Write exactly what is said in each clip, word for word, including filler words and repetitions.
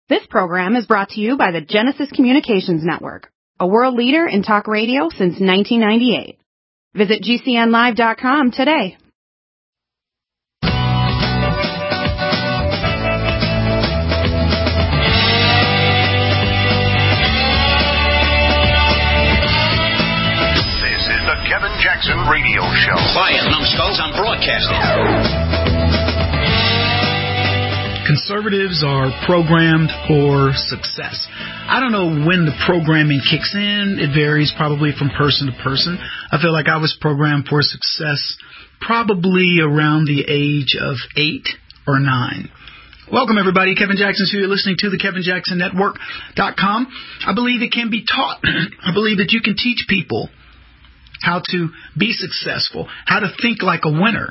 This program is brought to you by the Genesis Communications Network, a world leader in talk radio since nineteen ninety-eight. Visit G C N live dot com today. This is the Kevin Jackson Radio Show. Quiet, numbskulls, I'm broadcasting. Conservatives are programmed for success. I don't know when the programming kicks in. It varies probably from person to person. I feel like I was programmed for success probably around the age of eight or nine. Welcome, everybody. Kevin Jackson here. You're listening to the Kevin Jackson Network dot com. I believe it can be taught. I believe that you can teach people how to be successful, how to think like a winner.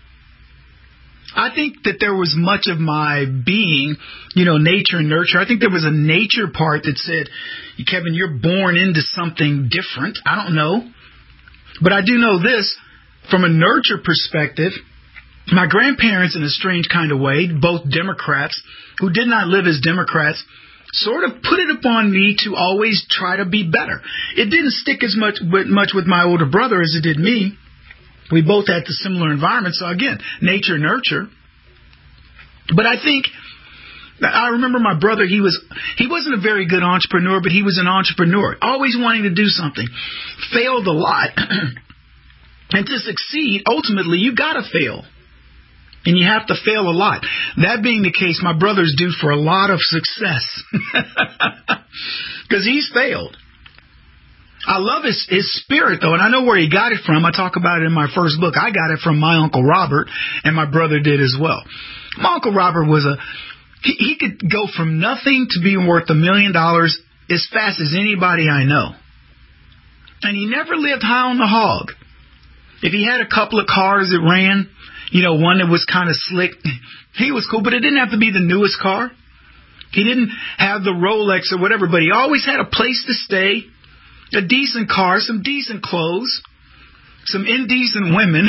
I think that there was much of my being, you know, nature and nurture. I think there was a nature part that said, Kevin, you're born into something different. I don't know. But I do know this, from a nurture perspective, my grandparents, in a strange kind of way, both Democrats, who did not live as Democrats, sort of put it upon me to always try to be better. It didn't stick as much with, much with my older brother as it did me. We both had the similar environment. So again, nature, nurture. But I think, I remember my brother, he was, he wasn't a very good entrepreneur, but he was an entrepreneur, always wanting to do something. Failed a lot. And to succeed, ultimately, you got to fail. And you have to fail a lot. That being the case, my brother's due for a lot of success. Because he's failed. I love his, his spirit, though, and I know where he got it from. I talk about it in my first book. I got it from my Uncle Robert, and my brother did as well. My Uncle Robert was a, he, he could go from nothing to being worth a million dollars as fast as anybody I know. And he never lived high on the hog. If he had a couple of cars that ran, you know, one that was kind of slick, he was cool, but it didn't have to be the newest car. He didn't have the Rolex or whatever, but he always had a place to stay. A decent car, some decent clothes, some indecent women.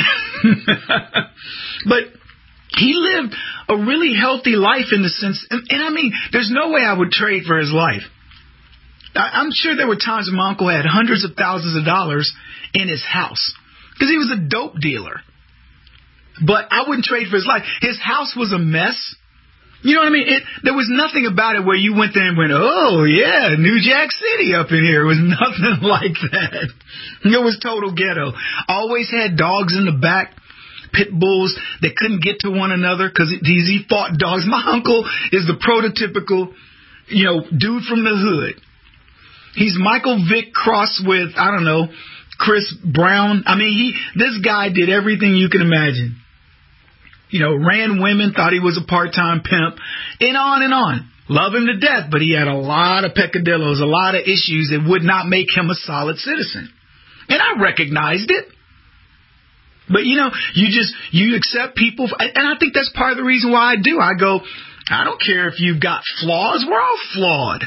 But he lived a really healthy life in the sense, and, and I mean, there's no way I would trade for his life. I, I'm sure there were times when my uncle had hundreds of thousands of dollars in his house because he was a dope dealer. But I wouldn't trade for his life. His house was a mess. You know what I mean? It, there was nothing about it where you went there and went, oh, yeah, New Jack City up in here. It was nothing like that. It was total ghetto. Always had dogs in the back, pit bulls that couldn't get to one another because he fought dogs. My uncle is the prototypical, you know, dude from the hood. He's Michael Vick crossed with, I don't know, Chris Brown. I mean, he this guy did everything you can imagine. You know, ran women, thought he was a part-time pimp, and on and on. Love him to death, but he had a lot of peccadillos, a lot of issues that would not make him a solid citizen. And I recognized it. But, you know, you just, you accept people, and I think that's part of the reason why I do. I go, I don't care if you've got flaws, we're all flawed.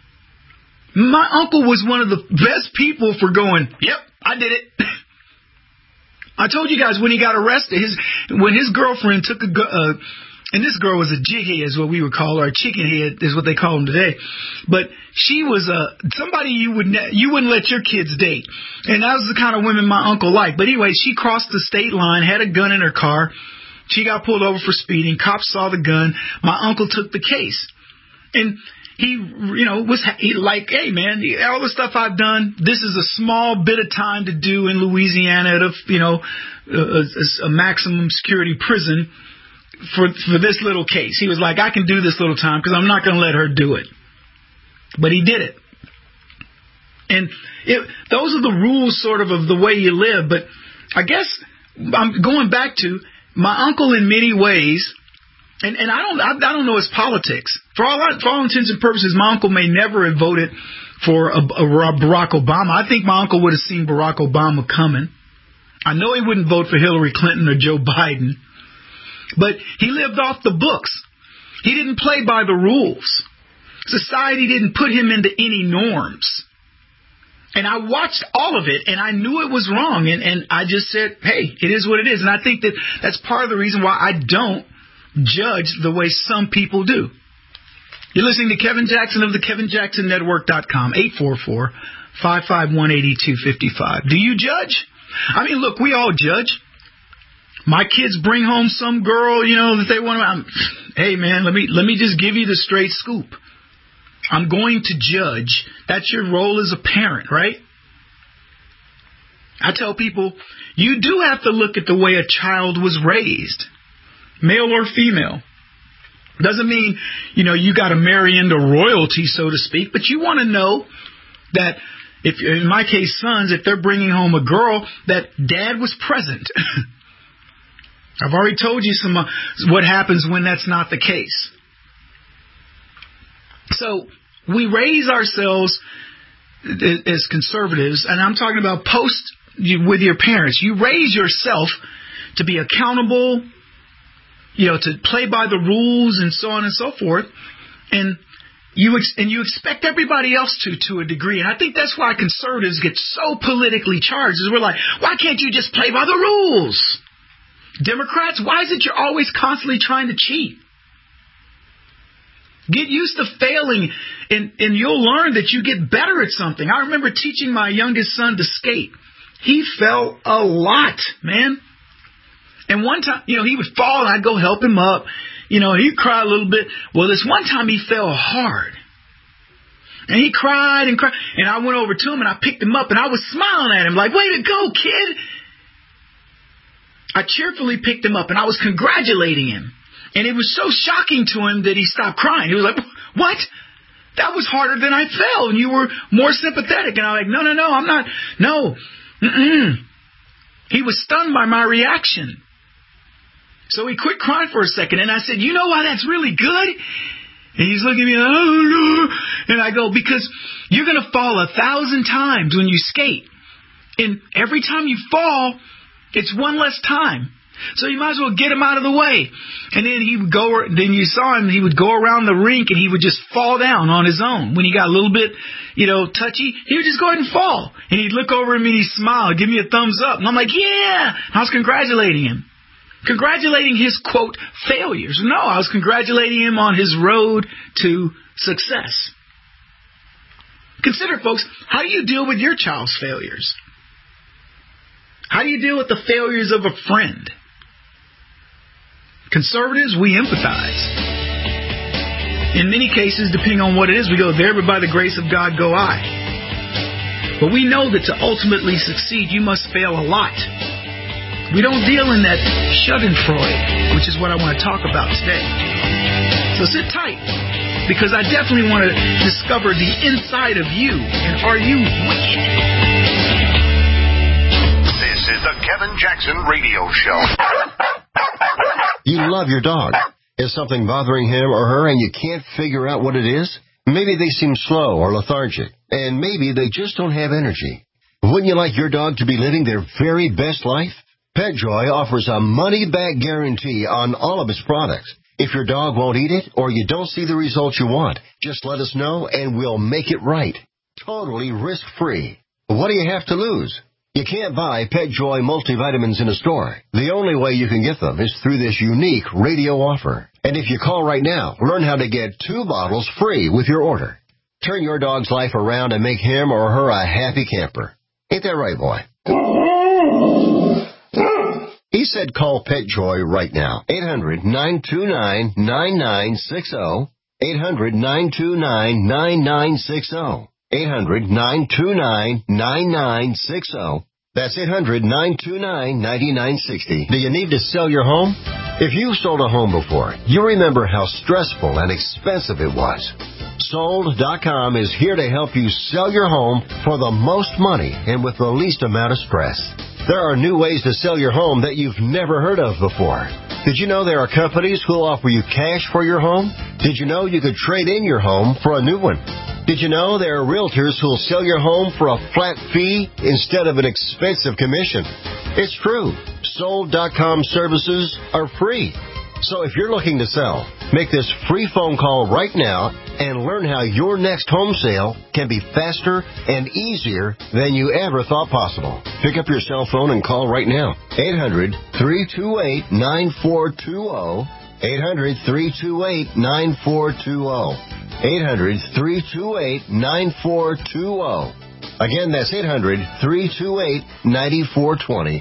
My uncle was one of the best people for going, yep, I did it. I told you guys when he got arrested, his when his girlfriend took a, uh, and this girl was a jighead is what we would call her, a chicken head is what they call them today. But she was a somebody you would ne- you wouldn't let your kids date, and that was the kind of women my uncle liked. But anyway, she crossed the state line, had a gun in her car. She got pulled over for speeding. Cops saw the gun. My uncle took the case, and he, you know, was he like, hey, man, all the stuff I've done, this is a small bit of time to do in Louisiana at a, you know, a, a maximum security prison for for this little case. He was like, I can do this little time because I'm not going to let her do it. But he did it. And it, those are the rules sort of of the way you live. But I guess I'm going back to my uncle in many ways. And, and I don't I, I don't know his politics. For all, for all intents and purposes, my uncle may never have voted for a, a Barack Obama. I think my uncle would have seen Barack Obama coming. I know he wouldn't vote for Hillary Clinton or Joe Biden. But he lived off the books. He didn't play by the rules. Society didn't put him into any norms. And I watched all of it, and I knew it was wrong. And, and I just said, hey, it is what it is. And I think that that's part of the reason why I don't judge the way some people do. You're listening to Kevin Jackson of the Kevin Jackson Network dot com, eight four four, five five one, eight two five five. Do you judge? I mean, look, we all judge. My kids bring home some girl, you know, that they want to... I'm, hey, man, let me let me just give you the straight scoop. I'm going to judge. That's your role as a parent, right? I tell people, you do have to look at the way a child was raised, male or female. Doesn't mean, you know, you got to marry into royalty, so to speak, but you want to know that, if in my case, sons, if they're bringing home a girl, that dad was present. I've already told you some uh, what happens when that's not the case. So we raise ourselves as conservatives, and I'm talking about post with your parents. You raise yourself to be accountable, you know, to play by the rules and so on and so forth. And you ex- and you expect everybody else to to a degree. And I think that's why conservatives get so politically charged. Is we're like, why can't you just play by the rules? Democrats, why is it you're always constantly trying to cheat? Get used to failing, and, and you'll learn that you get better at something. I remember teaching my youngest son to skate. He fell a lot, man. And one time, you know, he would fall, and I'd go help him up. You know, he'd cry a little bit. Well, this one time he fell hard. And he cried and cried. And I went over to him, and I picked him up, and I was smiling at him like, way to go, kid. I cheerfully picked him up, and I was congratulating him. And it was so shocking to him that he stopped crying. He was like, what? That was harder than I fell, and you were more sympathetic. And I was like, no, no, no, I'm not. No. Mm-mm. He was stunned by my reaction. So he quit crying for a second, and I said, you know why that's really good? And he's looking at me, oh, no. And I go, because you're going to fall a thousand times when you skate. And every time you fall, it's one less time. So you might as well get him out of the way. And then he would go, then you saw him, he would go around the rink and he would just fall down on his own. When he got a little bit, you know, touchy, he would just go ahead and fall. And he'd look over at me and he'd smile, give me a thumbs up. And I'm like, yeah! I was congratulating him. Congratulating his, quote, failures. No, I was congratulating him on his road to success. Consider, folks, how do you deal with your child's failures? How do you deal with the failures of a friend? Conservatives, we empathize. In many cases, depending on what it is, we go, there, but by the grace of God go I. But we know that to ultimately succeed, you must fail a lot. We don't deal in that schadenfreude, which is what I want to talk about today. So sit tight, because I definitely want to discover the inside of you, and are you wicked? This is the Kevin Jackson Radio Show. You love your dog. Is something bothering him or her and you can't figure out what it is? Maybe they seem slow or lethargic, and maybe they just don't have energy. Wouldn't you like your dog to be living their very best life? PetJoy offers a money-back guarantee on all of its products. If your dog won't eat it or you don't see the results you want, just let us know and we'll make it right. Totally risk-free. What do you have to lose? You can't buy PetJoy multivitamins in a store. The only way you can get them is through this unique radio offer. And if you call right now, learn how to get two bottles free with your order. Turn your dog's life around and make him or her a happy camper. Ain't that right, boy? He said call PetJoy right now. eight hundred, nine two nine, nine nine six zero. eight hundred, nine two nine, nine nine six zero. eight hundred, nine two nine, nine nine six zero. That's eight hundred, nine two nine, nine nine six zero. Do you need to sell your home? If you've sold a home before, you remember how stressful and expensive it was. Sold dot com is here to help you sell your home for the most money and with the least amount of stress. There are new ways to sell your home that you've never heard of before. Did you know there are companies who'll offer you cash for your home? Did you know you could trade in your home for a new one? Did you know there are realtors who'll sell your home for a flat fee instead of an expensive commission? It's true. Sold dot com services are free. So if you're looking to sell, make this free phone call right now and learn how your next home sale can be faster and easier than you ever thought possible. Pick up your cell phone and call right now. eight hundred, three two eight, nine four two zero. eight hundred, three two eight, nine four two zero. eight hundred, three two eight, nine four two zero. Again, that's eight hundred, three two eight, nine four two zero.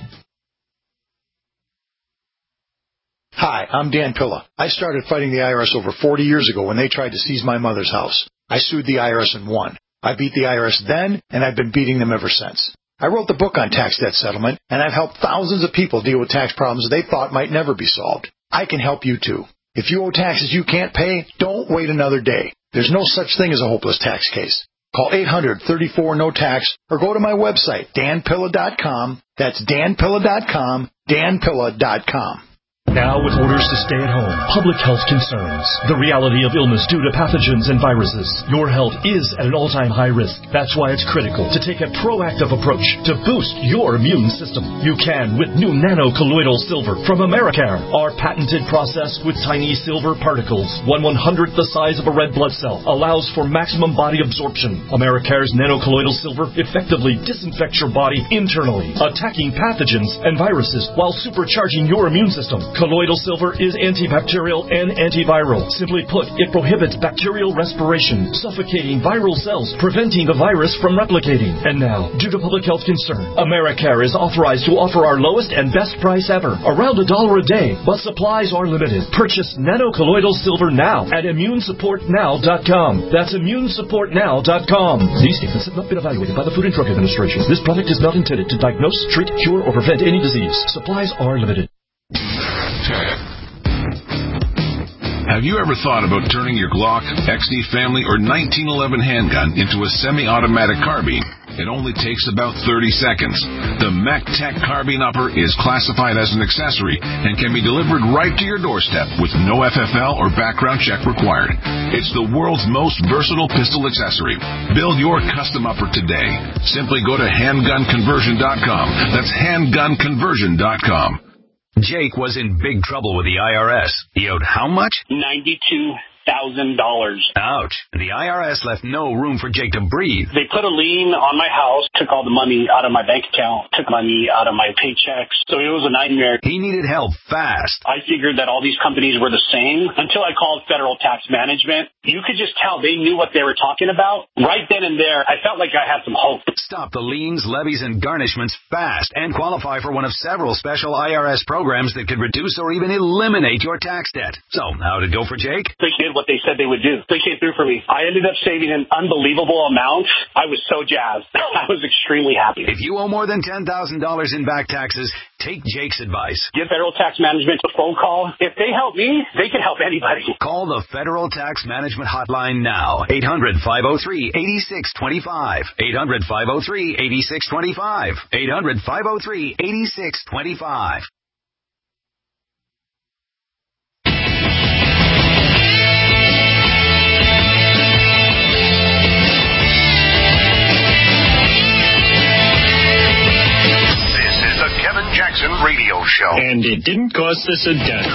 Hi, I'm Dan Pilla. I started fighting the I R S over forty years ago when they tried to seize my mother's house. I sued the I R S and won. I beat the I R S then, and I've been beating them ever since. I wrote the book on tax debt settlement, and I've helped thousands of people deal with tax problems they thought might never be solved. I can help you too. If you owe taxes you can't pay, don't wait another day. There's no such thing as a hopeless tax case. Call eight hundred, thirty-four, no tax or go to my website, dan pilla dot com. That's dan pilla dot com, dan pilla dot com. Now with orders to stay at home, public health concerns, the reality of illness due to pathogens and viruses, your health is at an all-time high risk. That's why it's critical to take a proactive approach to boost your immune system. You can with new nano-colloidal silver from Americare. Our patented process with tiny silver particles, one one-hundredth the size of a red blood cell, allows for maximum body absorption. Americare's nano-colloidal silver effectively disinfects your body internally, attacking pathogens and viruses while supercharging your immune system. Colloidal silver is antibacterial and antiviral. Simply put, it prohibits bacterial respiration, suffocating viral cells, preventing the virus from replicating. And now, due to public health concern, Americare is authorized to offer our lowest and best price ever, around a dollar a day, but supplies are limited. Purchase nano-colloidal silver now at immune support now dot com. That's immune support now dot com. These statements have not been evaluated by the Food and Drug Administration. This product is not intended to diagnose, treat, cure, or prevent any disease. Supplies are limited. Have you ever thought about turning your Glock, X D Family, or nineteen eleven handgun into a semi-automatic carbine? It only takes about thirty seconds. The MacTech Carbine Upper is classified as an accessory and can be delivered right to your doorstep with no F F L or background check required. It's the world's most versatile pistol accessory. Build your custom upper today. Simply go to handgun conversion dot com. That's handgun conversion dot com. Jake was in big trouble with the I R S. He owed how much? ninety-two thousand dollars. Ouch. The I R S left no room for Jake to breathe. They put a lien on my house, took all the money out of my bank account, took money out of my paychecks. So it was a nightmare. He needed help fast. I figured that all these companies were the same until I called Federal Tax Management. You could just tell they knew what they were talking about. Right then and there, I felt like I had some hope. Stop the liens, levies, and garnishments fast and qualify for one of several special I R S programs that could reduce or even eliminate your tax debt. So, how'd it go for Jake? They did what they said they would do. They came through for me. I ended up saving an unbelievable amount. I was so jazzed. I was extremely happy. If you owe more than ten thousand dollars in back taxes, take Jake's advice. Give Federal Tax Management a phone call. If they help me, they can help anybody. Call the Federal Tax Management Hotline now. eight hundred, five oh three, eight six two five. eight hundred, five oh three, eight six two five. eight hundred, five oh three, eight six two five. Kevin Jackson Radio Show. And it didn't cost us a dime.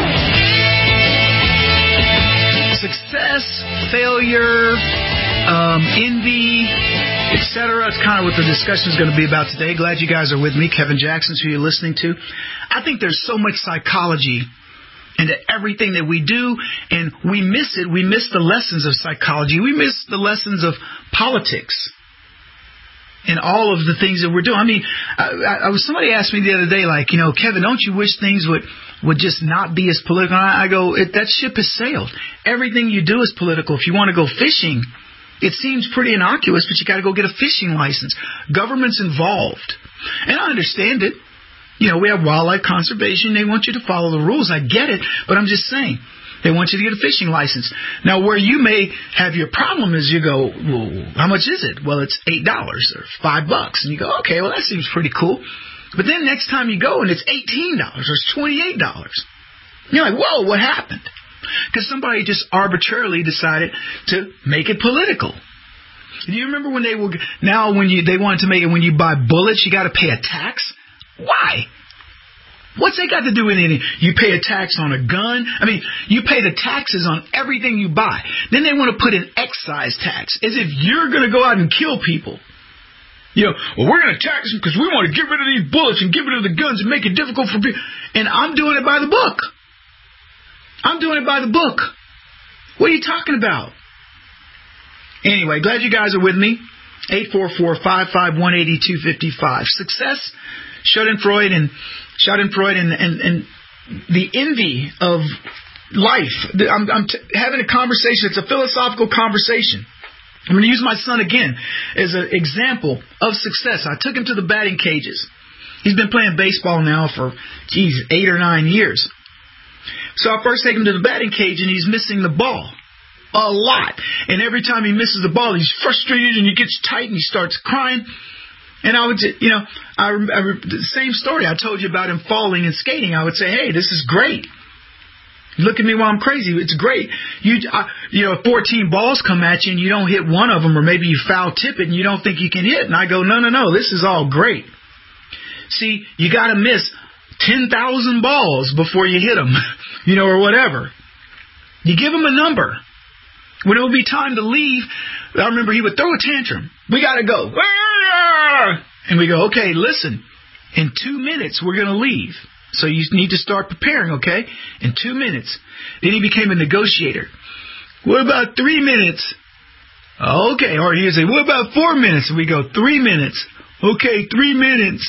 Success, failure, um, envy, et cetera. It's kind of what the discussion is going to be about today. Glad you guys are with me. Kevin Jackson's who you're listening to. I think there's so much psychology into everything that we do, and we miss it. We miss the lessons of psychology. We miss the lessons of politics. And all of the things that we're doing. I mean, I, I was somebody asked me the other day, like, you know, Kevin, don't you wish things would, would just not be as political? I, I go, it, that ship has sailed. Everything you do is political. If you want to go fishing, it seems pretty innocuous, but you got to go get a fishing license. Government's involved. And I understand it. You know, we have wildlife conservation. They want you to follow the rules. I get it. But I'm just saying. They want you to get a fishing license. Now, where you may have your problem is you go, well, how much is it? Well, it's eight dollars or five bucks. And you go, okay, well, that seems pretty cool. But then next time you go and it's eighteen dollars or it's twenty-eight dollars. You're like, whoa, what happened? Because somebody just arbitrarily decided to make it political. Do you remember when they were, now when you they wanted to make it when you buy bullets, you got to pay a tax? Why? What's that got to do with anything? You pay a tax on a gun? I mean, you pay the taxes on everything you buy. Then they want to put an excise tax, as if you're going to go out and kill people. You know, well, we're going to tax them because we want to get rid of these bullets and get rid of the guns and make it difficult for people. And I'm doing it by the book. I'm doing it by the book. What are you talking about? Anyway, glad you guys are with me. eight four four, five five one, eight two five five. Success, Schadenfreude, and Schadenfreude, and, and, and the envy of life. I'm, I'm t- having a conversation. It's a philosophical conversation. I'm going to use my son again as an example of success. I took him to the batting cages. He's been playing baseball now for, geez, eight or nine years. So I first take him to the batting cage, and he's missing the ball a lot. And every time he misses the ball, he's frustrated, and he gets tight, and he starts crying. And I would, you know, I, I the same story I told you about him falling and skating. I would say, hey, this is great. Look at me while I'm crazy. It's great. You, I, you know, fourteen balls come at you and you don't hit one of them, or maybe you foul tip it and you don't think you can hit. And I go, no, no, no, this is all great. See, you got to miss ten thousand balls before you hit them, you know, or whatever. You give them a number. When it would be time to leave, I remember he would throw a tantrum. We got to go. And we go, okay, listen, in two minutes we're going to leave. So you need to start preparing, okay? In two minutes. Then he became a negotiator. What about three minutes? Okay. Or he would say, what about four minutes? And we go, three minutes. Okay, three minutes.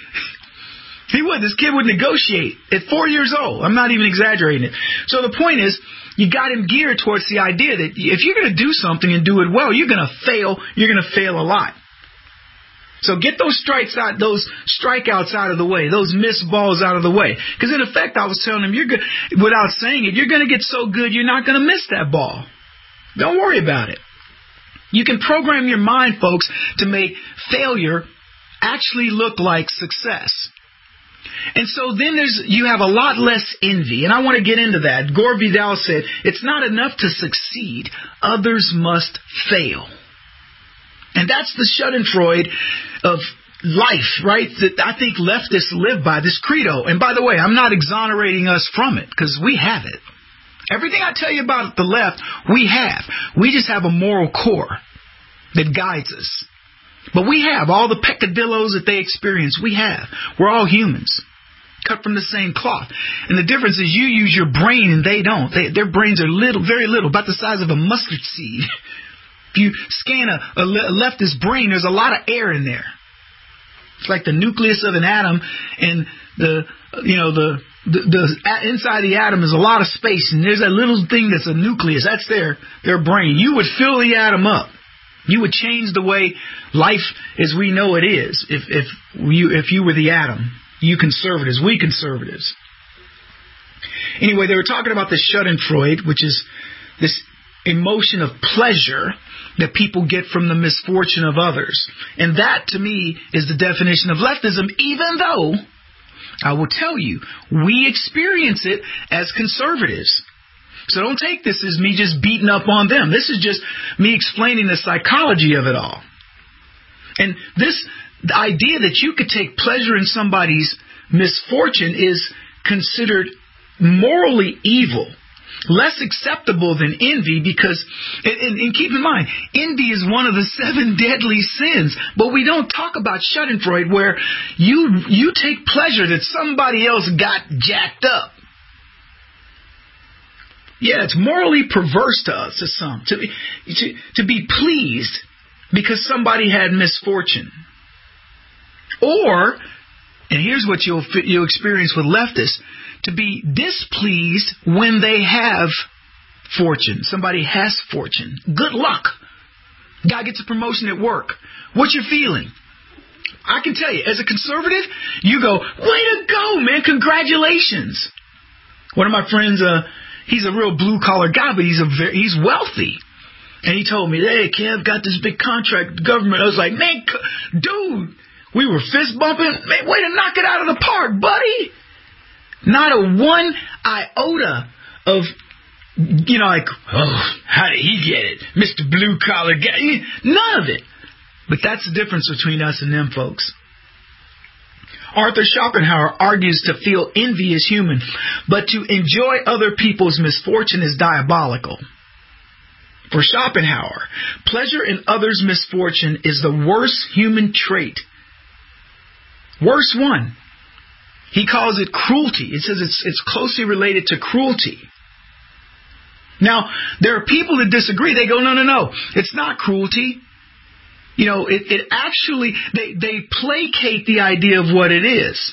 He would. This kid would negotiate at four years old. I'm not even exaggerating it. So the point is, you got him geared towards the idea that if you're going to do something and do it well, you're going to fail. You're going to fail a lot. So get those strikes out, those strikeouts out of the way, those missed balls out of the way. Because in effect, I was telling him, you're good, without saying it, you're going to get so good, you're not going to miss that ball. Don't worry about it. You can program your mind, folks, to make failure actually look like success. And so then there's you have a lot less envy. And I want to get into that. Gore Vidal said, it's not enough to succeed. Others must fail. And that's the Schadenfreude of life, right, that I think leftists live by, this credo. And by the way, I'm not exonerating us from it, because we have it. Everything I tell you about the left, we have. We just have a moral core that guides us. But we have all the peccadillos that they experience. We have. We're all humans, cut from the same cloth. And the difference is you use your brain and they don't. They, their brains are little, very little, about the size of a mustard seed. If you scan a, a leftist brain, there's a lot of air in there. It's like the nucleus of an atom, and the you know the the, the inside the atom is a lot of space, and there's that little thing that's a nucleus. That's their their brain. You would fill the atom up. You would change the way life as we know it is if if you if you were the atom. You conservatives, we conservatives. Anyway, they were talking about the Schadenfreude, which is this emotion of pleasure that people get from the misfortune of others. And that, to me, is the definition of leftism, even though, I will tell you, we experience it as conservatives. So don't take this as me just beating up on them. This is just me explaining the psychology of it all. And this the idea that you could take pleasure in somebody's misfortune is considered morally evil. Less acceptable than envy, because, and, and keep in mind, envy is one of the seven deadly sins. But we don't talk about Schadenfreude, where you you take pleasure that somebody else got jacked up. Yeah, it's morally perverse to us, to some, to be, to, to be pleased because somebody had misfortune. Or, and here's what you'll you'll experience with leftists, to be displeased when they have fortune. Somebody has fortune. Good luck. Guy gets a promotion at work. What's your feeling? I can tell you, as a conservative, you go, way to go, man, congratulations. One of my friends, uh, he's a real blue-collar guy, but he's a very, he's wealthy. And he told me, hey, Kev, got this big contract with the government. I was like, man, dude, we were fist bumping. Man, way to knock it out of the park, buddy. Not a one iota of, you know, like, oh, how did he get it? Mister Blue Collar guy. None of it. But that's the difference between us and them folks. Arthur Schopenhauer argues to feel envy is human, but to enjoy other people's misfortune is diabolical. For Schopenhauer, pleasure in others' misfortune is the worst human trait. Worst one. He calls it cruelty. It says it's, it's closely related to cruelty. Now, there are people that disagree. They go, no, no, no, it's not cruelty. You know, it, it actually, they, they placate the idea of what it is.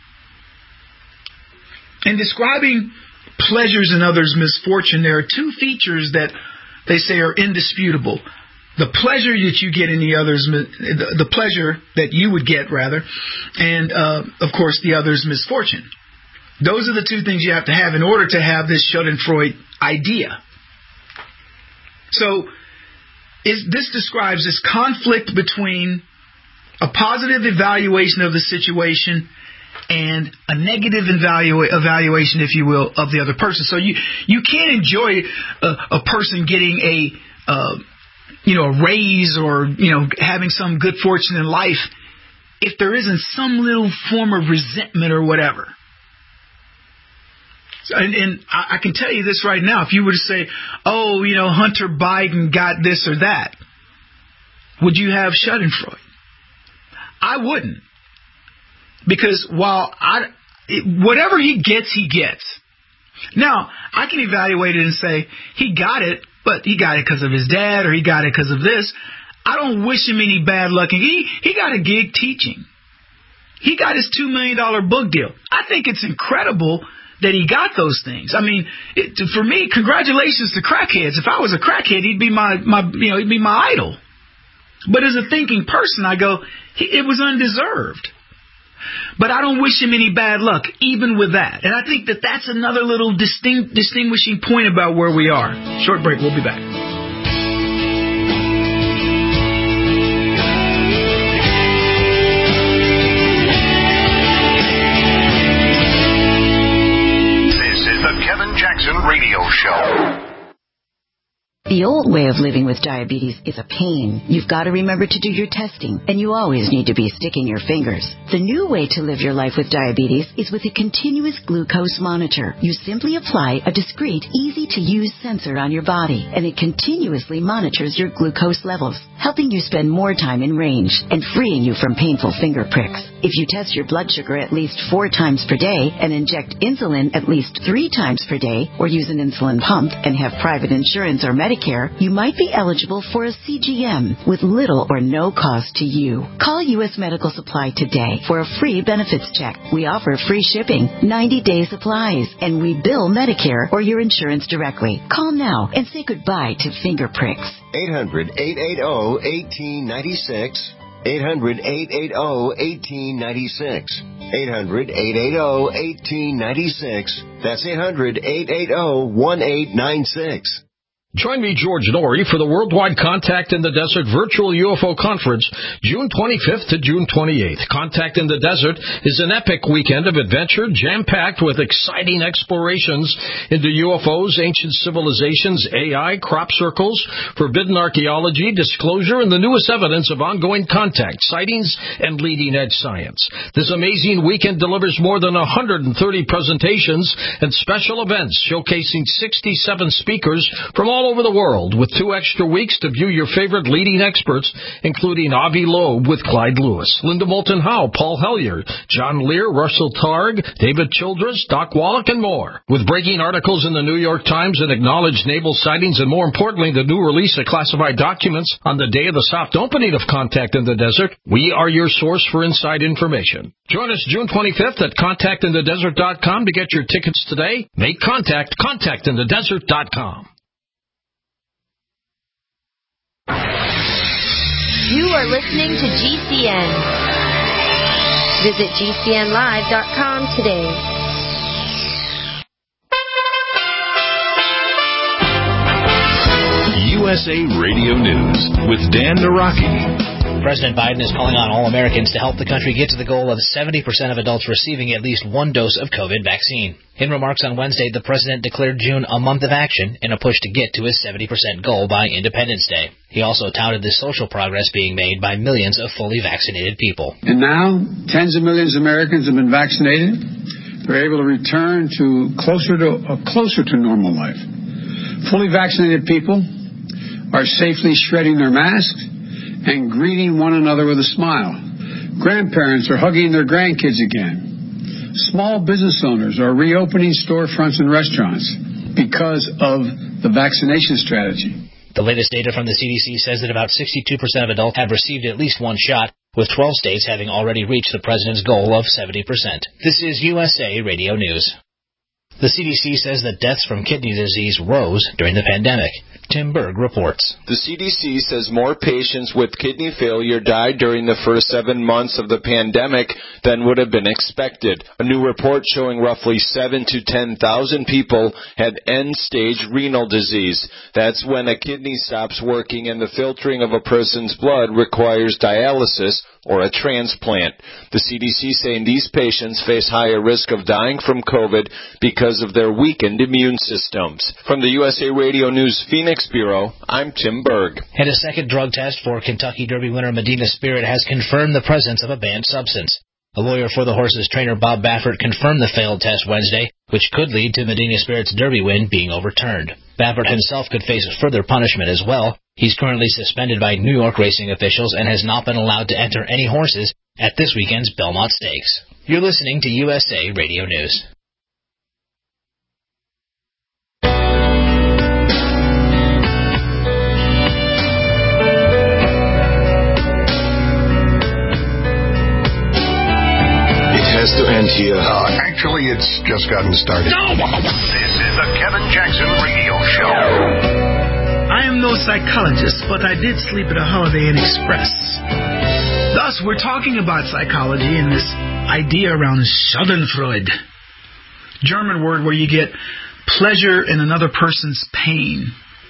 In describing pleasures in others' misfortune, there are two features that they say are indisputable. The pleasure that you get in the other's, the pleasure that you would get, rather, and, uh, of course, the other's misfortune. Those are the two things you have to have in order to have this Schadenfreude idea. So, is, this describes this conflict between a positive evaluation of the situation and a negative evalu- evaluation, if you will, of the other person. So you you can't enjoy a, a person getting a uh, you know a raise or you know having some good fortune in life if there isn't some little form of resentment or whatever. And, and I, I can tell you this right now: if you were to say, "Oh, you know, Hunter Biden got this or that," would you have Schadenfreude? I wouldn't. Because while I, it, whatever he gets, he gets. Now, I can evaluate it and say, he got it, but he got it because of his dad or he got it because of this. I don't wish him any bad luck. He, he got a gig teaching. He got his two million dollars book deal. I think it's incredible that he got those things. I mean, it, for me, congratulations to crackheads. If I was a crackhead, he'd be my, my you know, he'd be my idol. But as a thinking person, I go, he, it was undeserved. But I don't wish him any bad luck, even with that. And I think that that's another little distinct, distinguishing point about where we are. Short break. We'll be back. This is the Kevin Jackson Radio Show. The old way of living with diabetes is a pain. You've got to remember to do your testing, and you always need to be sticking your fingers. The new way to live your life with diabetes is with a continuous glucose monitor. You simply apply a discreet, easy-to-use sensor on your body, and it continuously monitors your glucose levels, helping you spend more time in range and freeing you from painful finger pricks. If you test your blood sugar at least four times per day and inject insulin at least three times per day, or use an insulin pump and have private insurance or Medicare, you might be eligible for a C G M with little or no cost to you. Call U S Medical Supply today for a free benefits check. We offer free shipping, ninety-day supplies, and we bill Medicare or your insurance directly. Call now and say goodbye to finger pricks. eight hundred, eight eight zero, one eight nine six. eight hundred, eight eight zero, one eight nine six. eight hundred, eight eight zero, one eight nine six. That's eight hundred, eight eight zero, one eight nine six. Join me, George Norrie, for the Worldwide Contact in the Desert Virtual U F O Conference, June twenty-fifth to June twenty-eighth. Contact in the Desert is an epic weekend of adventure, jam-packed with exciting explorations into U F Os, ancient civilizations, A I, crop circles, forbidden archaeology, disclosure, and the newest evidence of ongoing contact, sightings, and leading-edge science. This amazing weekend delivers more than one hundred thirty presentations and special events showcasing sixty-seven speakers from all over the world, with two extra weeks to view your favorite leading experts, including Avi Loeb with Clyde Lewis, Linda Moulton Howe, Paul Hellyer, John Lear, Russell Targ, David Childress, Doc Wallach, and more. With breaking articles in the New York Times and acknowledged naval sightings, and more importantly, the new release of classified documents on the day of the soft opening of Contact in the Desert, we are your source for inside information. Join us June twenty-fifth at contact in the desert dot com to get your tickets today. Make contact, contact in the desert dot com. You are listening to G C N. Visit G C N live dot com today. U S A Radio News with Dan Naraki. President Biden is calling on all Americans to help the country get to the goal of seventy percent of adults receiving at least one dose of COVID vaccine. In remarks on Wednesday, the president declared June a month of action in a push to get to his seventy percent goal by Independence Day. He also touted the social progress being made by millions of fully vaccinated people. And now, tens of millions of Americans have been vaccinated. They're able to return to closer to uh, closer to normal life. Fully vaccinated people are safely shredding their masks and greeting one another with a smile. Grandparents are hugging their grandkids again. Small business owners are reopening storefronts and restaurants because of the vaccination strategy. The latest data from the C D C says that about sixty-two percent of adults have received at least one shot, with twelve states having already reached the president's goal of seventy percent. This is U S A Radio News. The C D C says that deaths from kidney disease rose during the pandemic. Tim Berg reports. The C D C says more patients with kidney failure died during the first seven months of the pandemic than would have been expected. A new report showing roughly seven to ten thousand people had end-stage renal disease. That's when a kidney stops working and the filtering of a person's blood requires dialysis or a transplant. The C D C saying these patients face higher risk of dying from COVID because of their weakened immune systems. From the U S A Radio News Phoenix Bureau, I'm Tim Berg. And a second drug test for Kentucky Derby winner Medina Spirit has confirmed the presence of a banned substance. A lawyer for the horse's trainer Bob Baffert confirmed the failed test Wednesday, which could lead to Medina Spirit's Derby win being overturned. Baffert himself could face further punishment as well. He's currently suspended by New York racing officials and has not been allowed to enter any horses at this weekend's Belmont Stakes. You're listening to U S A Radio News. Has to end here. Uh, actually, it's just gotten started. No! This is the Kevin Jackson Radio Show. I am no psychologist, but I did sleep at a Holiday Inn Express. Thus, we're talking about psychology and this idea around Schadenfreude. German word where you get pleasure in another person's pain.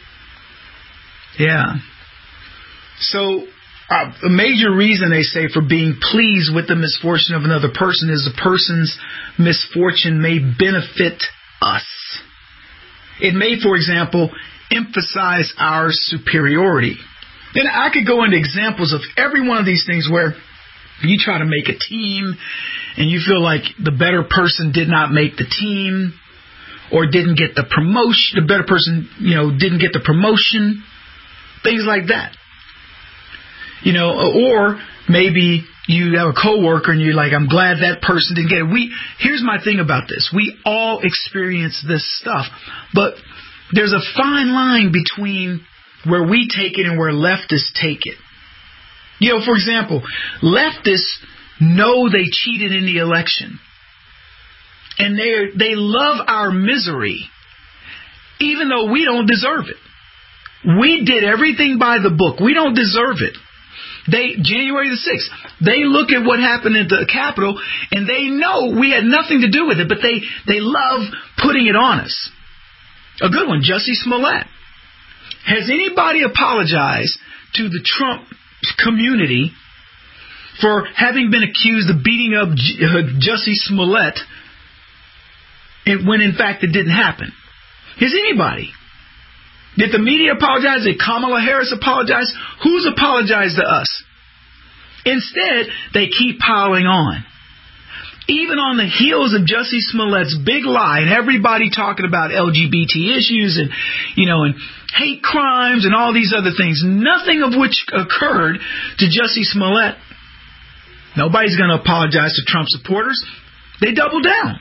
Yeah. So, Uh, a major reason, they say, for being pleased with the misfortune of another person is the person's misfortune may benefit us. It may, for example, emphasize our superiority. Then I could go into examples of every one of these things where you try to make a team and you feel like the better person did not make the team or didn't get the promotion. The better person, you know, didn't get the promotion. Things like that. You know, or maybe you have a coworker and you're like, I'm glad that person didn't get it. We, here's my thing about this. We all experience this stuff, but there's a fine line between where we take it and where leftists take it. You know, for example, leftists know they cheated in the election, and they they love our misery, even though we don't deserve it. We did everything by the book. We don't deserve it. They, January the sixth, they look at what happened at the Capitol and they know we had nothing to do with it, but they, they love putting it on us. A good one, Jussie Smollett. Has anybody apologized to the Trump community for having been accused of beating up Jussie Smollett when in fact it didn't happen? Has anybody? Did the media apologize? Did Kamala Harris apologize? Who's apologized to us? Instead, they keep piling on. Even on the heels of Jussie Smollett's big lie and everybody talking about L G B T issues and, you know, and hate crimes and all these other things, nothing of which occurred to Jussie Smollett. Nobody's going to apologize to Trump supporters. They double down.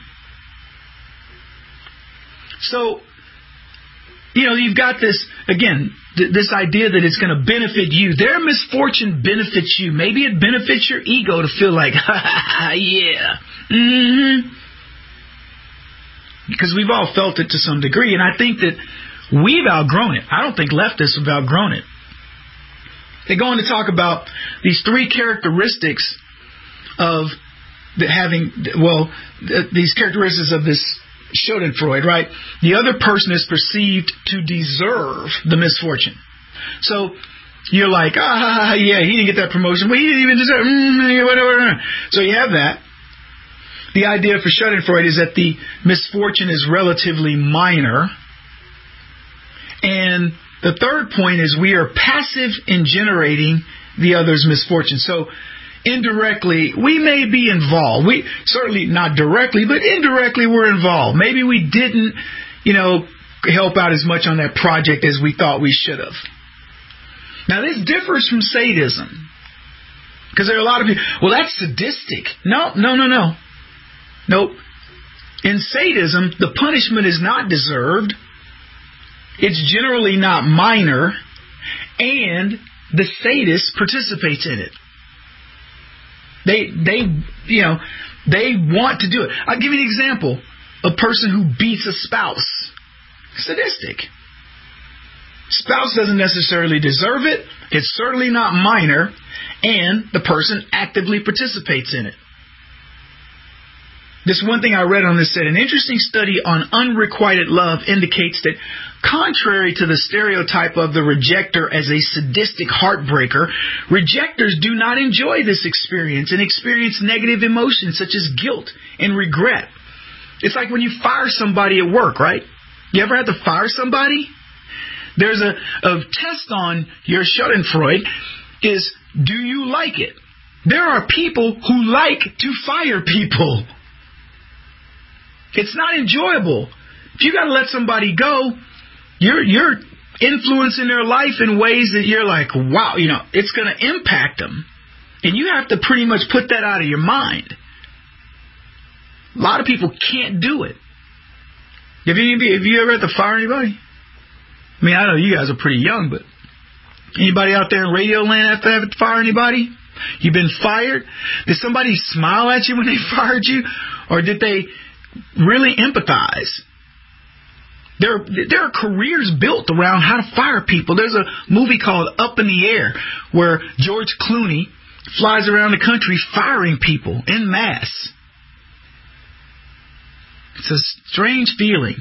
So, you know, you've got this, again, th- this idea that it's going to benefit you. Their misfortune benefits you. Maybe it benefits your ego to feel like, ha, ha, ha, yeah. Mm-hmm. Because we've all felt it to some degree. And I think that we've outgrown it. I don't think leftists have outgrown it. They go on to talk about these three characteristics of the having, well, th- these characteristics of this Schadenfreude, right? The other person is perceived to deserve the misfortune. So you're like, ah, yeah, he didn't get that promotion. Well, he didn't even deserve it. Whatever. So you have that. The idea for Schadenfreude is that the misfortune is relatively minor. And the third point is we are passive in generating the other's misfortune. So indirectly, we may be involved. We certainly not directly, but indirectly we're involved. Maybe we didn't, you know, help out as much on that project as we thought we should have. Now, this differs from sadism. Because there are a lot of people, well, that's sadistic. No, no, no, no. Nope. In sadism, the punishment is not deserved. It's generally not minor, and the sadist participates in it. They, they, you know, they want to do it. I'll give you an example. A person who beats a spouse. Sadistic. Spouse doesn't necessarily deserve it. It's certainly not minor. And the person actively participates in it. This one thing I read on this said, an interesting study on unrequited love indicates that contrary to the stereotype of the rejecter as a sadistic heartbreaker, rejectors do not enjoy this experience and experience negative emotions such as guilt and regret. It's like when you fire somebody at work, right? You ever had to fire somebody? There's a, a test on your Schadenfreude is, do you like it? There are people who like to fire people. It's not enjoyable. If you got to let somebody go, you're you're influencing their life in ways that you're like, wow, you know, it's going to impact them. And you have to pretty much put that out of your mind. A lot of people can't do it. Have you, have you ever had to fire anybody? I mean, I know you guys are pretty young, but anybody out there in radio land have to have to fire anybody? You've been fired? Did somebody smile at you when they fired you? Or did they really empathize? There, there are careers built around how to fire people. There's a movie called Up in the Air where George Clooney flies around the country firing people en masse. It's a strange feeling.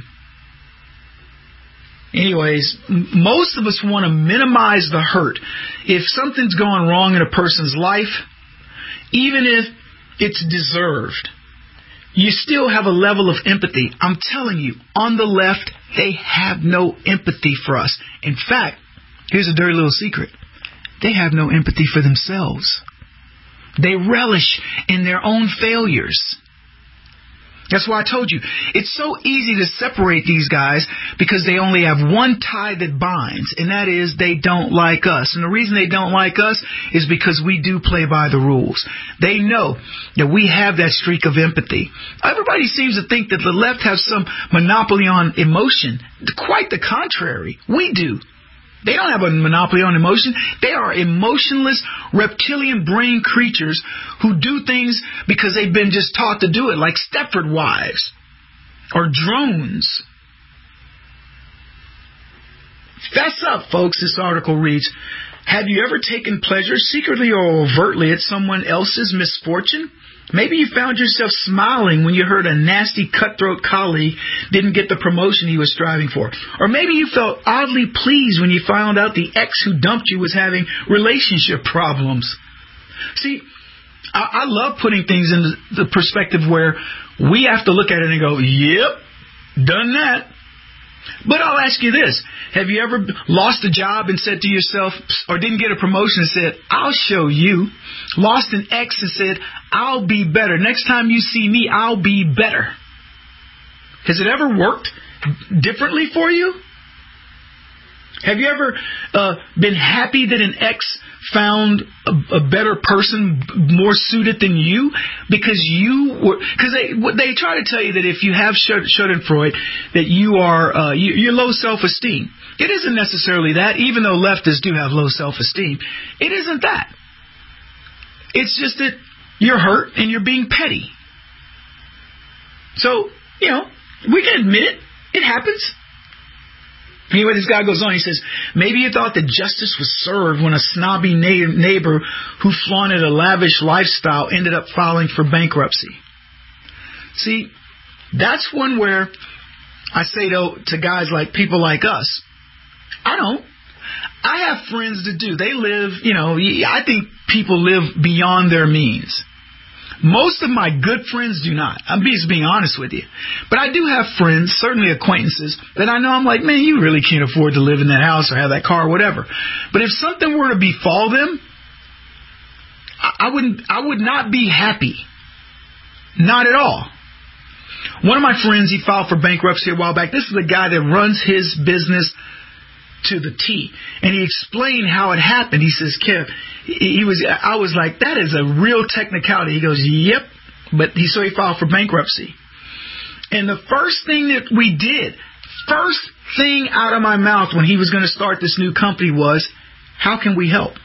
Anyways, most of us want to minimize the hurt. If something's going wrong in a person's life, even if it's deserved, you still have a level of empathy. I'm telling you, on the left, they have no empathy for us. In fact, here's a dirty little secret. They have no empathy for themselves. They relish in their own failures. That's why I told you, it's so easy to separate these guys because they only have one tie that binds, and that is they don't like us. And the reason they don't like us is because we do play by the rules. They know that we have that streak of empathy. Everybody seems to think that the left has some monopoly on emotion. Quite the contrary. We do. They don't have a monopoly on emotion. They are emotionless, reptilian brain creatures who do things because they've been just taught to do it, like Stepford wives or drones. Fess up, folks, this article reads, have you ever taken pleasure secretly or overtly at someone else's misfortune? Maybe you found yourself smiling when you heard a nasty cutthroat colleague didn't get the promotion he was striving for. Or maybe you felt oddly pleased when you found out the ex who dumped you was having relationship problems. See, I, I love putting things in the perspective where we have to look at it and go, yep, done that. But I'll ask you this. Have you ever lost a job and said to yourself, or didn't get a promotion and said, I'll show you. Lost an ex and said, I'll be better. Next time you see me, I'll be better. Has it ever worked differently for you? Have you ever uh, been happy that an ex found a, a better person more suited than you because you were? Because they they try to tell you that if you have Schadenfreude, that you are uh, you, you're low self-esteem. It isn't necessarily that, even though leftists do have low self-esteem. It isn't that. It's just that you're hurt and you're being petty. So, you know, we can admit it. It happens. Anyway, this guy goes on. He says, maybe you thought that justice was served when a snobby na- neighbor who flaunted a lavish lifestyle ended up filing for bankruptcy. See, that's one where I say to, to guys like people like us, I don't. I have friends that do. They live, you know, I think people live beyond their means. Most of my good friends do not. I'm just being honest with you. But I do have friends, certainly acquaintances, that I know I'm like, man, you really can't afford to live in that house or have that car or whatever. But if something were to befall them, I wouldn't. I would not be happy. Not at all. One of my friends, he filed for bankruptcy a while back. This is a guy that runs his business to the T. And he explained how it happened. He says, Kev, he was, I was like, that is a real technicality. He goes, yep. But he, so he filed for bankruptcy. And the first thing that we did, first thing out of my mouth when he was going to start this new company was, how can we help?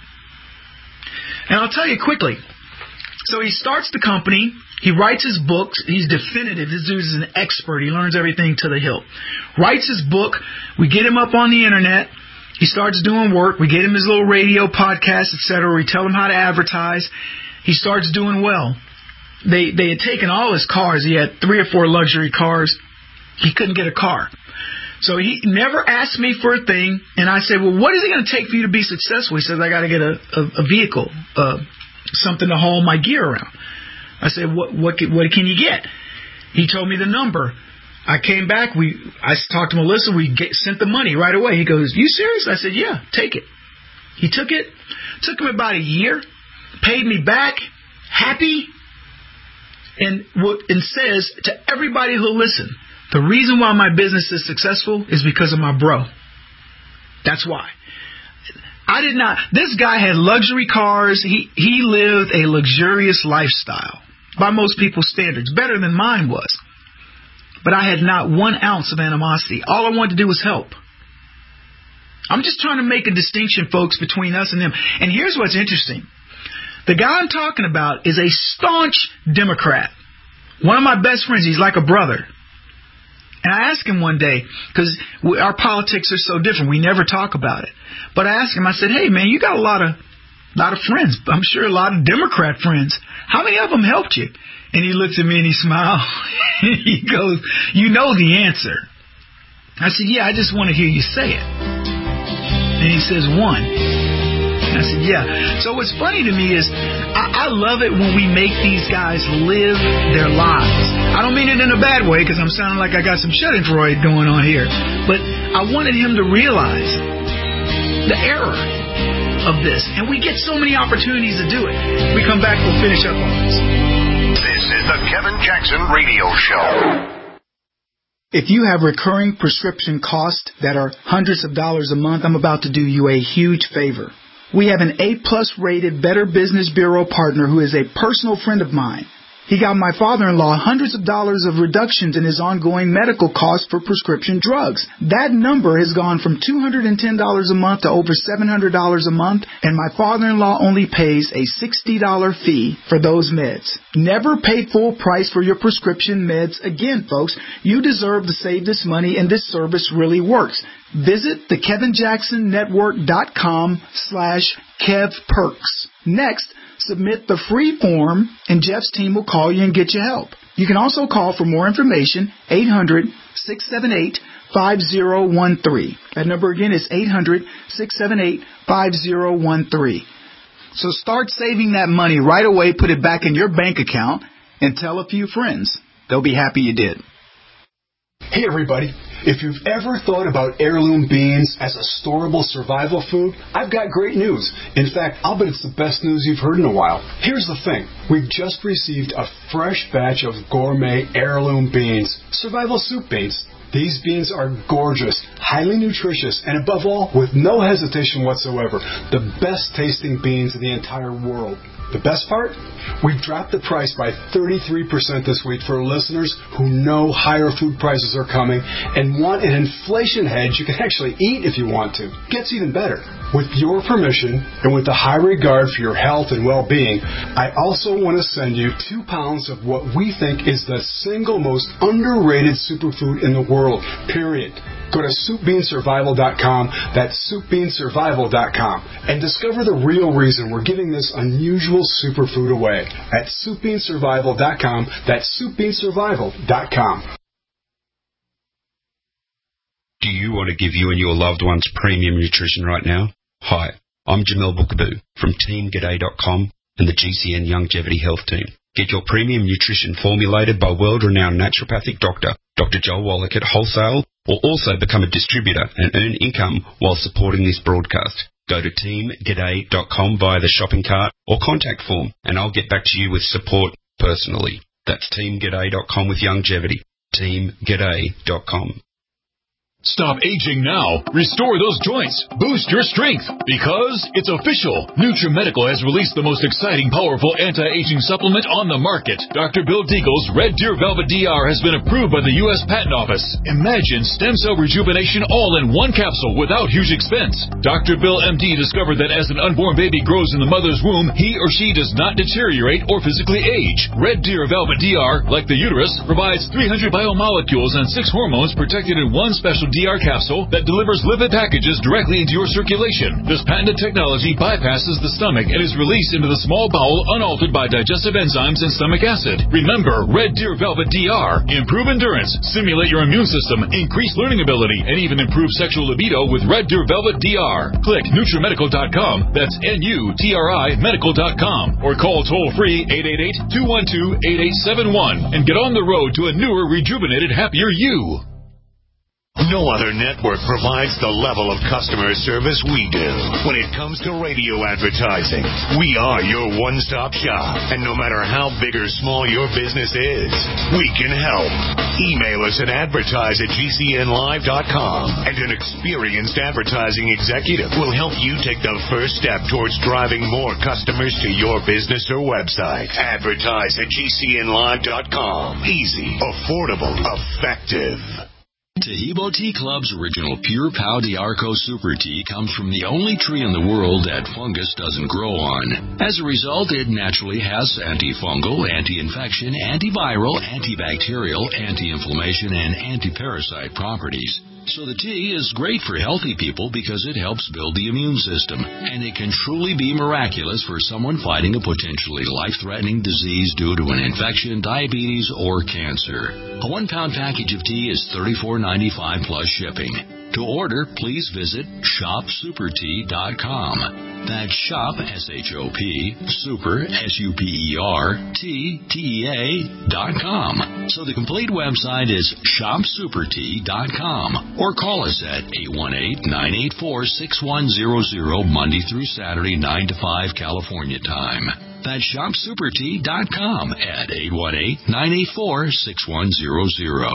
And I'll tell you quickly. So he starts the company. He writes his books. He's definitive. This dude is an expert. He learns everything to the hilt. Writes his book. We get him up on the internet. He starts doing work. We get him his little radio podcast, et cetera. We tell him how to advertise. He starts doing well. They they had taken all his cars. He had three or four luxury cars. He couldn't get a car. So he never asked me for a thing. And I said, well, what is it going to take for you to be successful? He says, I got to get a, a, a vehicle, uh, something to haul my gear around. I said, what, what, what can you get? He told me the number. I came back. We I talked to Melissa. We get, sent the money right away. He goes, you serious? I said, yeah, take it. He took it. Took him about a year. Paid me back. Happy. And what and says to everybody who'll listen, the reason why my business is successful is because of my bro. That's why. I did not. This guy had luxury cars. He he lived a luxurious lifestyle by most people's standards, better than mine was. But I had not one ounce of animosity. All I wanted to do was help. I'm just trying to make a distinction, folks, between us and them. And here's what's interesting. The guy I'm talking about is a staunch Democrat. One of my best friends. He's like a brother. And I asked him one day, because our politics are so different, we never talk about it. But I asked him, I said, hey, man, you got a lot of lot of friends. I'm sure a lot of Democrat friends. How many of them helped you? And he looked at me and he smiled. He goes, you know the answer. I said, yeah, I just want to hear you say it. And he says, one. I said, yeah. So what's funny to me is I, I love it when we make these guys live their lives. I don't mean it in a bad way because I'm sounding like I got some Schadenfreude going on here. But I wanted him to realize the error of this. And we get so many opportunities to do it. When we come back, we'll finish up on this. This is the Kevin Jackson Radio Show. If you have recurring prescription costs that are hundreds of dollars a month, I'm about to do you a huge favor. We have an A-plus rated Better Business Bureau partner who is a personal friend of mine. He got my father-in-law hundreds of dollars of reductions in his ongoing medical costs for prescription drugs. That number has gone from two hundred ten dollars a month to over seven hundred dollars a month, and my father-in-law only pays a sixty dollars fee for those meds. Never pay full price for your prescription meds again, folks. You deserve to save this money, and this service really works. Visit the Kevin Jackson Network dot com slash Kev Perks. Next, submit the free form, and Jeff's team will call you and get you help. You can also call for more information, eight hundred, six seven eight, five zero one three. That number again is eight hundred, six seven eight, five zero one three. So start saving that money right away, put it back in your bank account, and tell a few friends. They'll be happy you did. Hey everybody, if you've ever thought about heirloom beans as a storable survival food, I've got great news. In fact, I'll bet it's the best news you've heard in a while. Here's the thing. We've just received a fresh batch of gourmet heirloom beans, survival soup beans. These beans are gorgeous, highly nutritious, and above all, with no hesitation whatsoever, the best tasting beans in the entire world. The best part? We've dropped the price by thirty-three percent this week for listeners who know higher food prices are coming and want an inflation hedge you can actually eat if you want to. Gets even better. With your permission and with the high regard for your health and well-being, I also want to send you two pounds of what we think is the single most underrated superfood in the world, period. Go to soup bean survival dot com, that's soup bean survival dot com, and discover the real reason we're giving this unusual superfood away at soup bean survival dot com, that's soup bean survival dot com. Do you want to give you and your loved ones premium nutrition right now? Hi, I'm Jamel Bookaboo from team g'day dot com and the G C N Longevity Health Team. Get your premium nutrition formulated by world-renowned naturopathic doctor, Doctor Joel Wallach at Wholesale, or also become a distributor and earn income while supporting this broadcast. Go to team g'day dot com via the shopping cart or contact form, and I'll get back to you with support personally. That's team g'day dot com with longevity. team g'day dot com. Stop aging now. Restore those joints. Boost your strength. Because it's official. NutriMedical has released the most exciting, powerful anti-aging supplement on the market. Doctor Bill Deagle's Red Deer Velvet D R has been approved by the U S Patent Office. Imagine stem cell rejuvenation all in one capsule without huge expense. Doctor Bill M D discovered that as an unborn baby grows in the mother's womb, he or she does not deteriorate or physically age. Red Deer Velvet D R, like the uterus, provides three hundred biomolecules and six hormones protected in one special D R capsule that delivers lipid packages directly into your circulation. This patented technology bypasses the stomach and is released into the small bowel unaltered by digestive enzymes and stomach acid. Remember, Red Deer Velvet D R. Improve endurance, stimulate your immune system, increase learning ability, and even improve sexual libido with Red Deer Velvet D R. Click NutriMedical dot com. That's N U T R I medical dot com. Or call toll-free eight eight eight, two one two, eight eight seven one and get on the road to a newer, rejuvenated, happier you. No other network provides the level of customer service we do. When it comes to radio advertising, we are your one-stop shop. And no matter how big or small your business is, we can help. Email us at advertise at G C N live dot com, and an experienced advertising executive will help you take the first step towards driving more customers to your business or website. Advertise at G C N live dot com. Easy, affordable, effective. Tahibo Tea Club's original Pure Pau D'Arco Super Tea comes from the only tree in the world that fungus doesn't grow on. As a result, it naturally has antifungal, anti-infection, antiviral, antibacterial, anti-inflammation, and anti-parasite properties. So the tea is great for healthy people because it helps build the immune system, and it can truly be miraculous for someone fighting a potentially life-threatening disease due to an infection, diabetes, or cancer. A one-pound package of tea is thirty-four ninety-five plus shipping. To order, please visit shop super tea dot com. That's shop, S H O P, super, S U P E R, T, T E A, dot com. So the complete website is shop super tea dot com. Or call us at eight one eight, nine eight four, six one zero zero, Monday through Saturday, nine to five, California time. That's shop super tea dot com at eight one eight, nine eight four, six one zero zero.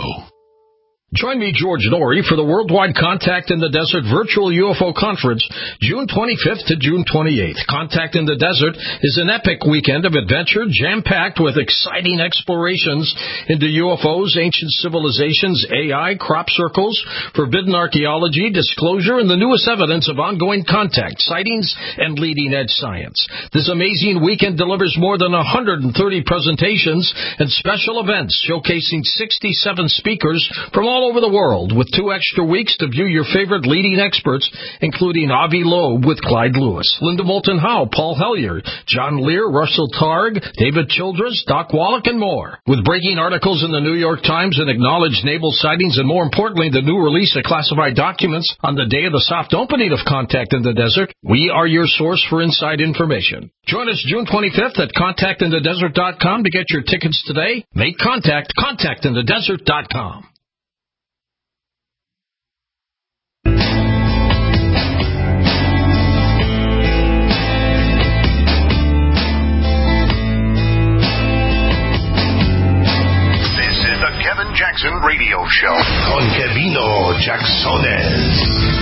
Join me, George Norrie, for the Worldwide Contact in the Desert Virtual U F O Conference, June twenty-fifth to June twenty-eighth. Contact in the Desert is an epic weekend of adventure jam-packed with exciting explorations into U F Os, ancient civilizations, A I, crop circles, forbidden archaeology, disclosure, and the newest evidence of ongoing contact, sightings, and leading-edge science. This amazing weekend delivers more than one hundred thirty presentations and special events showcasing sixty-seven speakers from all over the world, with two extra weeks to view your favorite leading experts, including Avi Loeb with Clyde Lewis, Linda Moulton Howe, Paul Hellyer, John Lear, Russell Targ, David Childress, Doc Wallach, and more. With breaking articles in the New York Times and acknowledged naval sightings, and more importantly, the new release of classified documents on the day of the soft opening of Contact in the Desert, we are your source for inside information. Join us June twenty-fifth at contact in the desert dot com to get your tickets today. Make contact, contact in the desert dot com. Kevin Jackson Radio Show con Kevino Jacksones.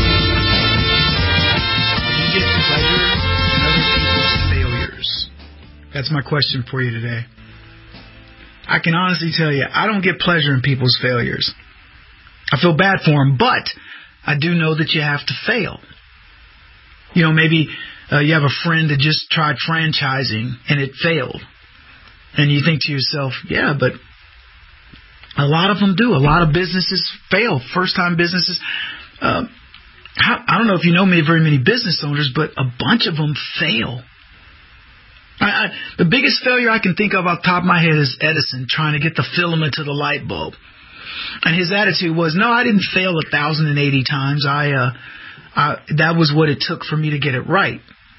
Do you get pleasure in other people's failures? That's my question for you today. I can honestly tell you, I don't get pleasure in people's failures. I feel bad for them, but I do know that you have to fail. You know, maybe uh, you have a friend that just tried franchising and it failed. And you think to yourself, yeah, but a lot of them do. A lot of businesses fail. First-time businesses. Uh, I don't know if you know me, very many business owners, but a bunch of them fail. I, I, the biggest failure I can think of off the top of my head is Edison trying to get the filament to the light bulb. And his attitude was, no, I didn't fail one thousand eighty times. I, uh, I, that was what it took for me to get it right.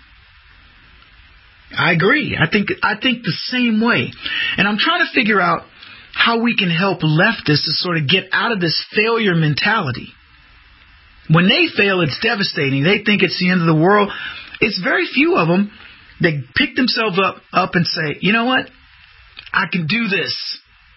I agree. I think I think the same way. And I'm trying to figure out how we can help leftists to sort of get out of this failure mentality. When they fail, it's devastating. They think it's the end of the world. It's very few of them that pick themselves up, up and say, you know what? I can do this.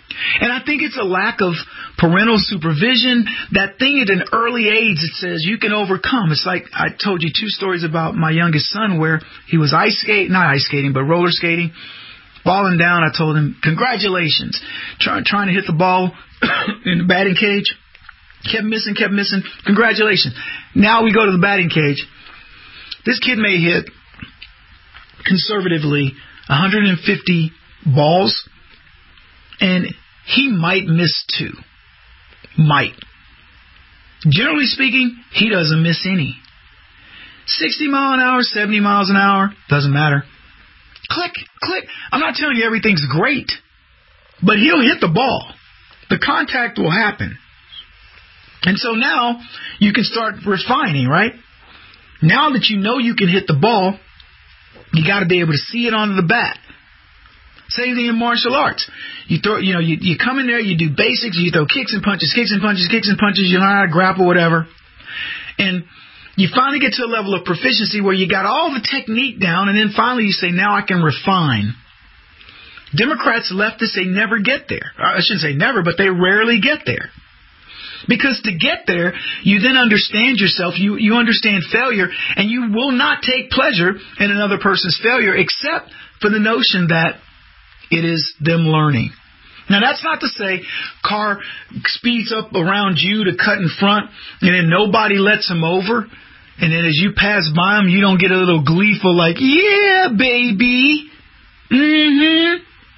And I think it's a lack of parental supervision, that thing at an early age that says you can overcome. It's like I told you two stories about my youngest son where he was ice skating, not ice skating, but roller skating, falling down. I told him, congratulations. Try, trying to hit the ball in the batting cage. Kept missing, kept missing. Congratulations. Now we go to the batting cage. This kid may hit, conservatively, one hundred fifty balls, and he might miss two. Might. Generally speaking, he doesn't miss any. sixty miles an hour, seventy miles an hour, doesn't matter. Click, click. I'm not telling you everything's great, but he'll hit the ball. The contact will happen. And so now you can start refining, right? Now that you know you can hit the ball, you got to be able to see it onto the bat. Same thing in martial arts. You throw, you know, you, you come in there, you do basics, you throw kicks and punches, kicks and punches, kicks and punches, you know how to grapple, whatever. And you finally get to a level of proficiency where you got all the technique down, and then finally you say, now I can refine. Democrats, leftists, they never get there. I shouldn't say never, but they rarely get there. Because to get there, you then understand yourself, you, you understand failure, and you will not take pleasure in another person's failure except for the notion that it is them learning. Now, that's not to say car speeds up around you to cut in front, and then nobody lets them over, and then as you pass by them, you don't get a little gleeful like, yeah, baby. Mm-hmm.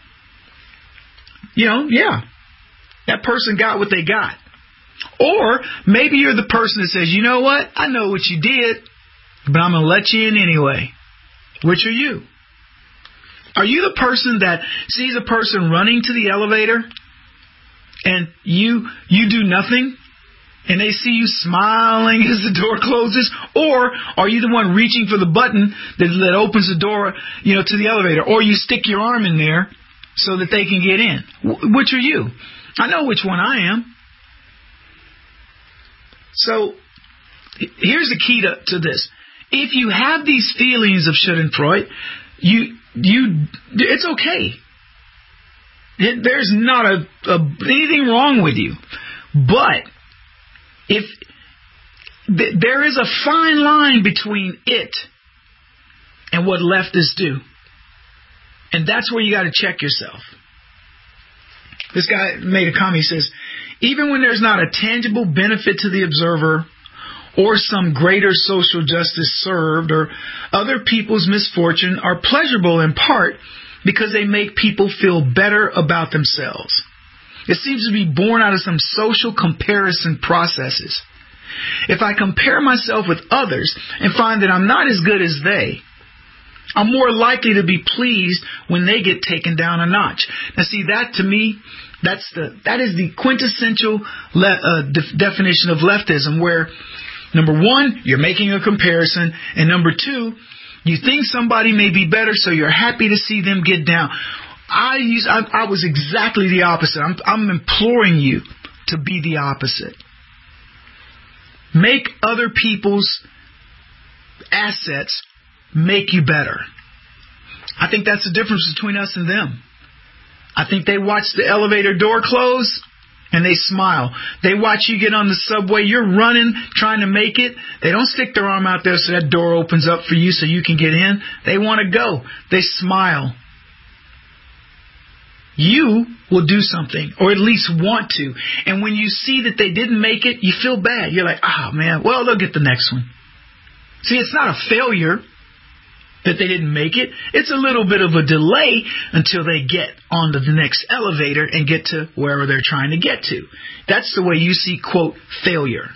You know, yeah. That person got what they got. Or maybe you're the person that says, you know what? I know what you did, but I'm going to let you in anyway. Which are you? Are you the person that sees a person running to the elevator and you you do nothing and they see you smiling as the door closes? Or are you the one reaching for the button that, that opens the door, you know, to the elevator? Or you stick your arm in there so that they can get in? W- which are you? I know which one I am. So here's the key to, to this. If you have these feelings of Schadenfreude, you you it's okay. It, there's not a, a anything wrong with you. But if th- there is a fine line between it and what leftists do, and that's where you got to check yourself. This guy made a comment. He says, even when there's not a tangible benefit to the observer or some greater social justice served or other people's misfortune are pleasurable in part because they make people feel better about themselves. It seems to be born out of some social comparison processes. If I compare myself with others and find that I'm not as good as they, I'm more likely to be pleased when they get taken down a notch. Now, see, that to me, that's the that is the quintessential le- uh, de- definition of leftism, where number one, you're making a comparison, and number two, you think somebody may be better, so you're happy to see them get down. I use I, I was exactly the opposite. I'm, I'm imploring you to be the opposite. Make other people's assets make you better. I think that's the difference between us and them. I think they watch the elevator door close and they smile. They watch you get on the subway. You're running, trying to make it. They don't stick their arm out there so that door opens up for you so you can get in. They want to go. They smile. You will do something, or at least want to. And when you see that they didn't make it, you feel bad. You're like, oh, man, well, they'll get the next one. See, it's not a failure that they didn't make it. It's a little bit of a delay until they get onto the next elevator and get to wherever they're trying to get to. That's the way you see, quote, failure.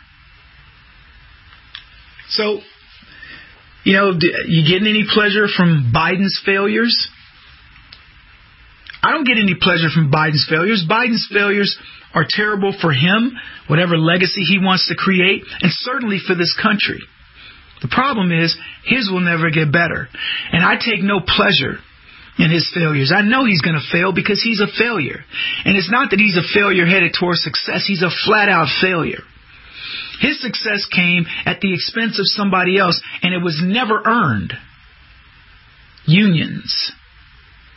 So, you know, you getting any pleasure from Biden's failures? I don't get any pleasure from Biden's failures. Biden's failures are terrible for him, whatever legacy he wants to create, and certainly for this country. The problem is, his will never get better. And I take no pleasure in his failures. I know he's going to fail because he's a failure. And it's not that he's a failure headed towards success. He's a flat-out failure. His success came at the expense of somebody else, and it was never earned. Unions.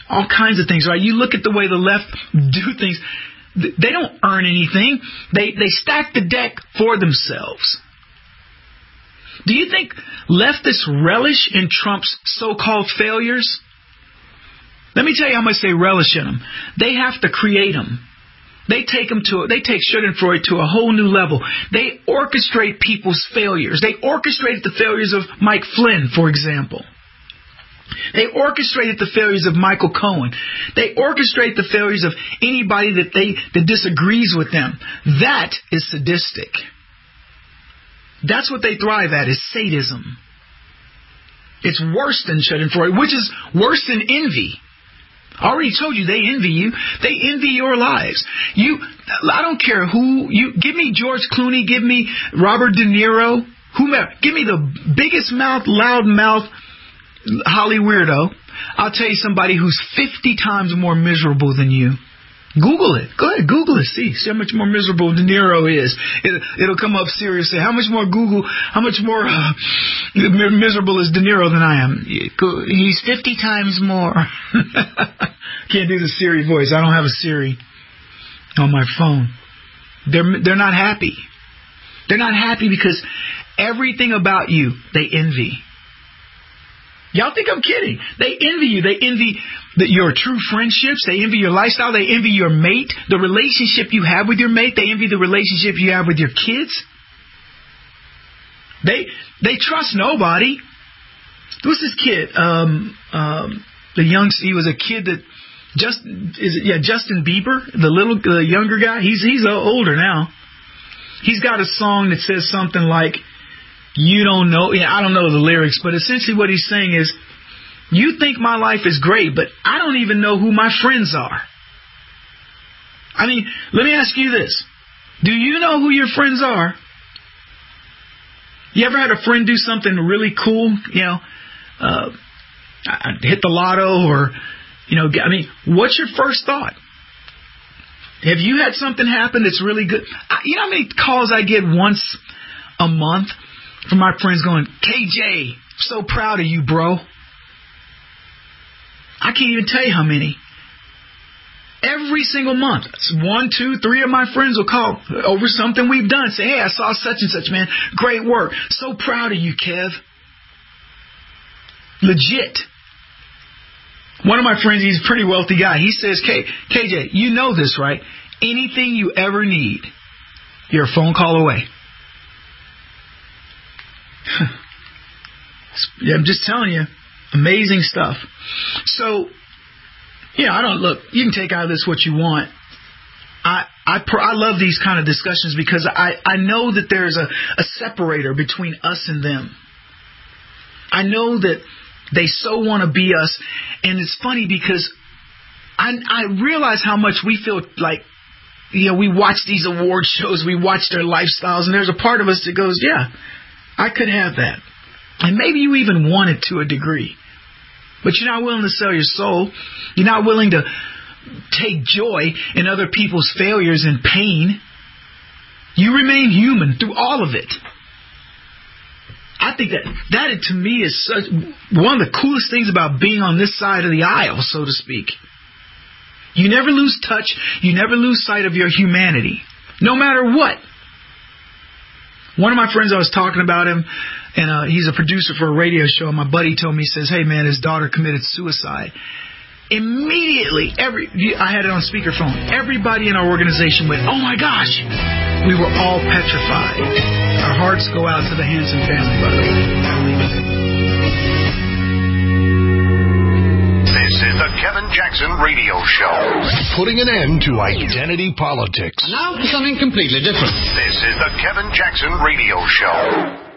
all kinds of things, right? You look at the way the left do things. They don't earn anything. They they stack the deck for themselves. Do you think leftists relish in Trump's so-called failures? Let me tell you how much they relish in them. They have to create them. They take them to they take Schadenfreude to a whole new level. They orchestrate people's failures. They orchestrated the failures of Mike Flynn, for example. They orchestrated the failures of Michael Cohen. They orchestrate the failures of anybody that they that disagrees with them. That is sadistic. That's what they thrive at, is sadism. It's worse than Schadenfreude, which is worse than envy. I already told you they envy you. They envy your lives. You, I don't care who you give me. George Clooney, give me Robert De Niro, whomever. Give me the biggest mouth, loud mouth, Holly weirdo. I'll tell you somebody who's fifty times more miserable than you. Google it. Go ahead, Google it. See, see how much more miserable De Niro is. It, it'll come up seriously. How much more Google? How much more uh, miserable is De Niro than I am? He's fifty times more. Can't do the Siri voice. I don't have a Siri on my phone. They're they're not happy. They're not happy because everything about you they envy. Y'all think I'm kidding? They envy you. They envy the, your true friendships. They envy your lifestyle. They envy your mate, the relationship you have with your mate. They envy the relationship you have with your kids. They they trust nobody. What's this kid? Um, um, the young he was a kid that just is it, yeah Justin Bieber, the little the younger guy. He's he's older now. He's got a song that says something like, you don't know, yeah, I don't know the lyrics, but essentially what he's saying is, you think my life is great, but I don't even know who my friends are. I mean, let me ask you this. Do you know who your friends are? You ever had a friend do something really cool, you know, uh, hit the lotto or, you know, I mean, what's your first thought? Have you had something happen that's really good? You know how many calls I get once a month from my friends going, K J, so proud of you, bro. I can't even tell you how many. Every single month, one, two, three of my friends will call over something we've done. Say, hey, I saw such and such, man. Great work. So proud of you, Kev. Legit. One of my friends, he's a pretty wealthy guy. He says, K, KJ, you know this, right? Anything you ever need, you're a phone call away. Yeah, I'm just telling you, amazing stuff. So, yeah, I don't look. You can take out of this what you want. I I I love these kind of discussions because I I know that there's a, a separator between us and them. I know that they so want to be us, and it's funny because I I realize how much we feel like, you know, we watch these award shows, we watch their lifestyles, and there's a part of us that goes, yeah, I could have that. And maybe you even want it to a degree. But you're not willing to sell your soul. You're not willing to take joy in other people's failures and pain. You remain human through all of it. I think that that to me is such one of the coolest things about being on this side of the aisle, so to speak. You never lose touch. You never lose sight of your humanity, no matter what. One of my friends, I was talking about him, and uh, he's a producer for a radio show. And my buddy told me, he says, hey, man, his daughter committed suicide. Immediately, every I had it on speakerphone. Everybody in our organization went, oh, my gosh. We were all petrified. Our hearts go out to the Hanson family, by the way. This is the Kevin Jackson Radio Show. Putting an end to identity politics. And now for something completely different. This is the Kevin Jackson Radio Show.